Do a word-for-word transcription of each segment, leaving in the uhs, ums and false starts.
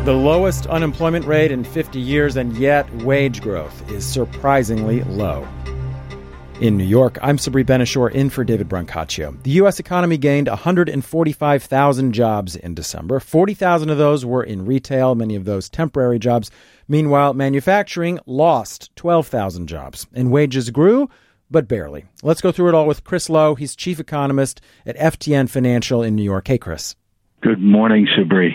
The lowest unemployment rate in fifty years, and yet wage growth is surprisingly low. In New York, I'm Sabri Ben-Achour in for David Brancaccio. The U S economy gained one hundred forty-five thousand jobs in December. forty thousand of those were in retail, many of those temporary jobs. Meanwhile, manufacturing lost twelve thousand jobs, and wages grew, but barely. Let's go through it all with Chris Lowe. He's chief economist at F T N Financial in New York. Hey, Chris. Good morning, Sabri.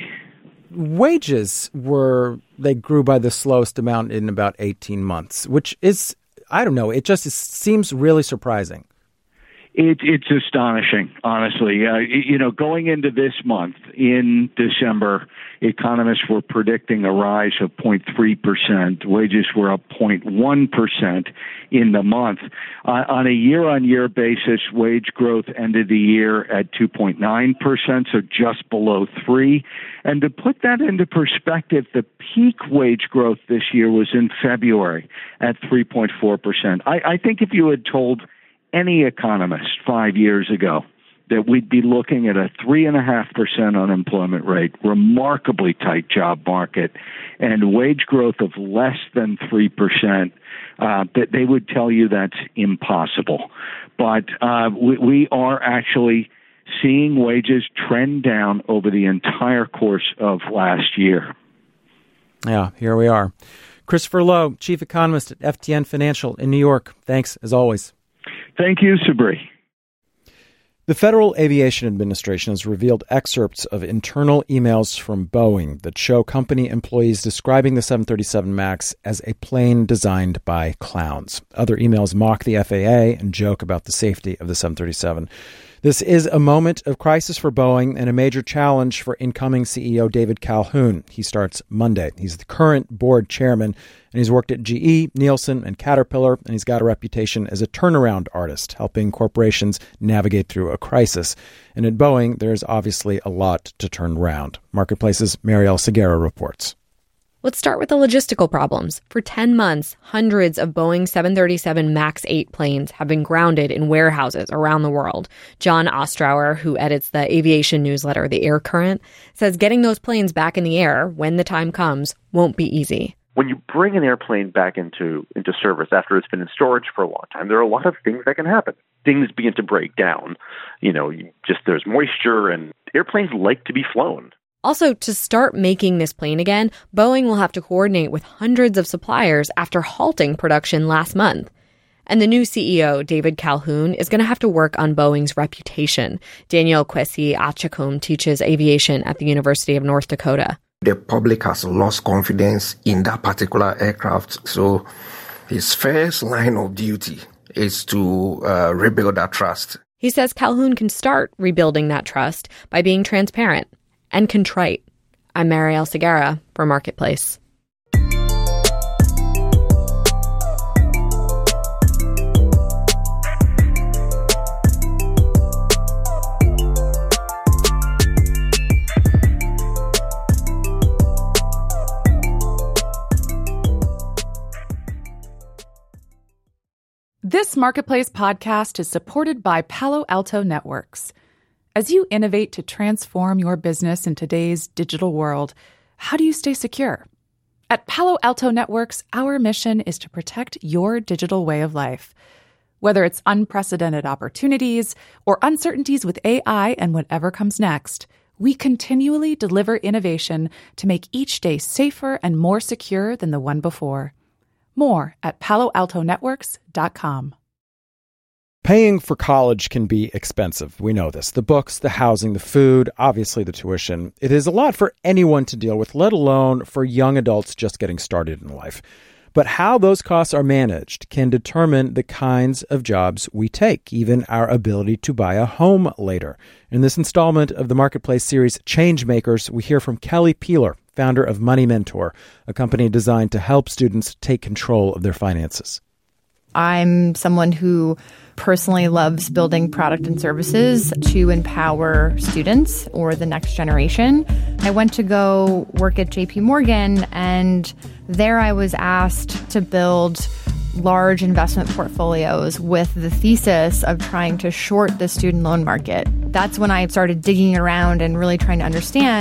Wages were, they grew by the slowest amount in about eighteen months, which is, I don't know, it just is, seems really surprising. It, it's astonishing, honestly. Uh, you know, going into this month, in December, economists were predicting a rise of zero point three percent. Wages were up zero point one percent in the month. Uh, on a year-on-year basis, wage growth ended the year at two point nine percent, so just below three. And to put that into perspective, the peak wage growth this year was in February at three point four percent. I, I think if you had told any economist five years ago that we'd be looking at a three and a half percent unemployment rate, remarkably tight job market, and wage growth of less than three percent, uh, that they would tell you that's impossible. But uh, we, we are actually seeing wages trend down over the entire course of last year. Yeah, here we are. Christopher Lowe, chief economist at F T N Financial in New York. Thanks, as always. Thank you, Sabri. The Federal Aviation Administration has revealed excerpts of internal emails from Boeing that show company employees describing the seven thirty-seven MAX as a plane designed by clowns. Other emails mock the F A A and joke about the safety of the seven thirty-seven. This is a moment of crisis for Boeing and a major challenge for incoming C E O David Calhoun. He starts Monday. He's the current board chairman, and he's worked at G E, Nielsen, and Caterpillar, and he's got a reputation as a turnaround artist, helping corporations navigate through a crisis. And at Boeing, there's obviously a lot to turn around. Marketplace's Marielle Segarra reports. Let's start with the logistical problems. For ten months, hundreds of Boeing seven thirty-seven MAX eight planes have been grounded in warehouses around the world. John Ostrower, who edits the aviation newsletter The Air Current, says getting those planes back in the air when the time comes won't be easy. When you bring an airplane back into, into service after it's been in storage for a long time, there are a lot of things that can happen. Things begin to break down. You know, you just there's moisture, and airplanes like to be flown. Also, to start making this plane again, Boeing will have to coordinate with hundreds of suppliers after halting production last month. And the new C E O, David Calhoun, is going to have to work on Boeing's reputation. Daniel Kwesi-Achacombe teaches aviation at the University of North Dakota. The public has lost confidence in that particular aircraft, so his first line of duty is to uh, rebuild that trust. He says Calhoun can start rebuilding that trust by being transparent and contrite. I'm Marielle Segarra for Marketplace. This Marketplace podcast is supported by Palo Alto Networks. As you innovate to transform your business in today's digital world, how do you stay secure? At Palo Alto Networks, our mission is to protect your digital way of life. Whether it's unprecedented opportunities or uncertainties with A I and whatever comes next, we continually deliver innovation to make each day safer and more secure than the one before. More at palo alto networks dot com. Paying for college can be expensive. We know this. The books, the housing, the food, obviously the tuition. It is a lot for anyone to deal with, let alone for young adults just getting started in life. But how those costs are managed can determine the kinds of jobs we take, even our ability to buy a home later. In this installment of the Marketplace series, Changemakers, we hear from Kelly Peeler, founder of Money Mentor, a company designed to help students take control of their finances. I'm someone who personally loves building product and services to empower students or the next generation. I went to go work at J P Morgan, and there I was asked to build large investment portfolios with the thesis of trying to short the student loan market. That's when I started digging around and really trying to understand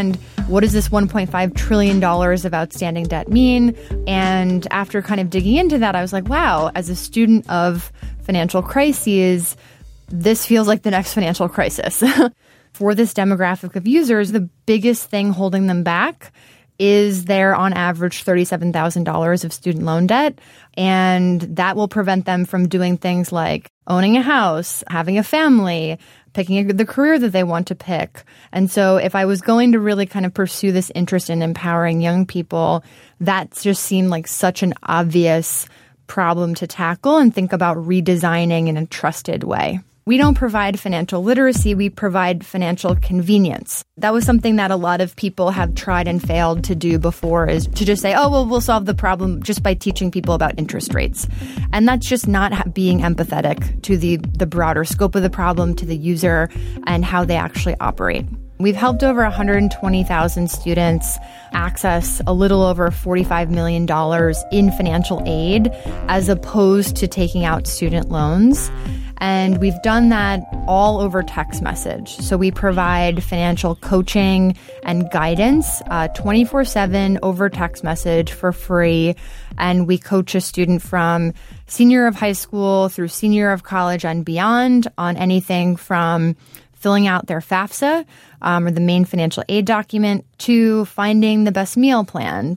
what does this one point five trillion dollars of outstanding debt mean? And after kind of digging into that, I was like, wow, as a student of financial crises, this feels like the next financial crisis. For this demographic of users, the biggest thing holding them back is their, on average, thirty-seven thousand dollars of student loan debt. And that will prevent them from doing things like owning a house, having a family, picking a, the career that they want to pick. And so if I was going to really kind of pursue this interest in empowering young people, that just seemed like such an obvious problem to tackle and think about redesigning in a trusted way. We don't provide financial literacy, we provide financial convenience. That was something that a lot of people have tried and failed to do before, is to just say, oh, well, we'll solve the problem just by teaching people about interest rates. And that's just not being empathetic to the, the broader scope of the problem, to the user, and how they actually operate. We've helped over one hundred twenty thousand students access a little over forty-five million dollars in financial aid as opposed to taking out student loans. And we've done that all over text message. So we provide financial coaching and guidance uh, twenty-four seven over text message for free. And we coach a student from senior of high school through senior of college and beyond on anything from filling out their FAFSA, um, or the main financial aid document, to finding the best meal plan.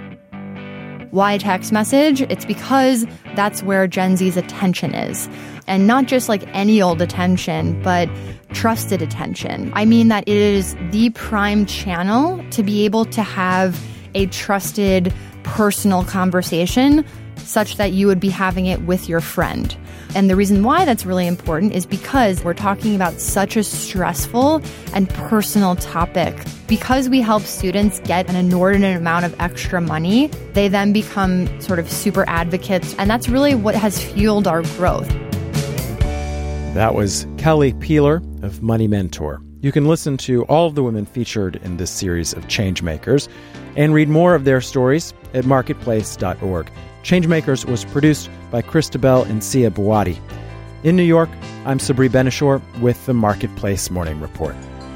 Why text message? It's because that's where Gen Z's attention is. And not just like any old attention, but trusted attention. I mean that it is the prime channel to be able to have a trusted, personal conversation such that you would be having it with your friend. And the reason why that's really important is because we're talking about such a stressful and personal topic. Because we help students get an inordinate amount of extra money, they then become sort of super advocates. And that's really what has fueled our growth. That was Kelly Peeler of Money Mentor. You can listen to all of the women featured in this series of Changemakers and read more of their stories at marketplace dot org. Changemakers was produced by Christabel and Sia Buwadi. In New York, I'm Sabri Benishore with the Marketplace Morning Report.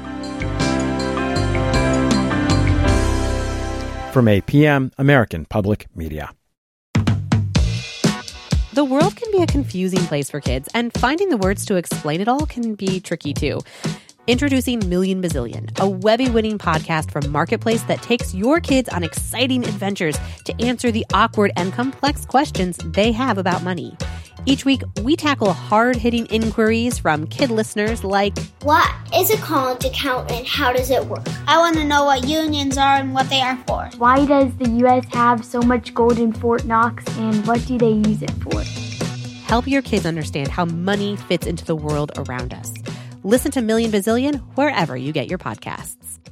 From A P M, American Public Media. The world can be a confusing place for kids, and finding the words to explain it all can be tricky too. Introducing Million Bazillion, a Webby-winning podcast from Marketplace that takes your kids on exciting adventures to answer the awkward and complex questions they have about money. Each week, we tackle hard-hitting inquiries from kid listeners like, what is a college account and how does it work? I want to know what unions are and what they are for. Why does the U S have so much gold in Fort Knox, and what do they use it for? Help your kids understand how money fits into the world around us. Listen to Million Bazillion wherever you get your podcasts.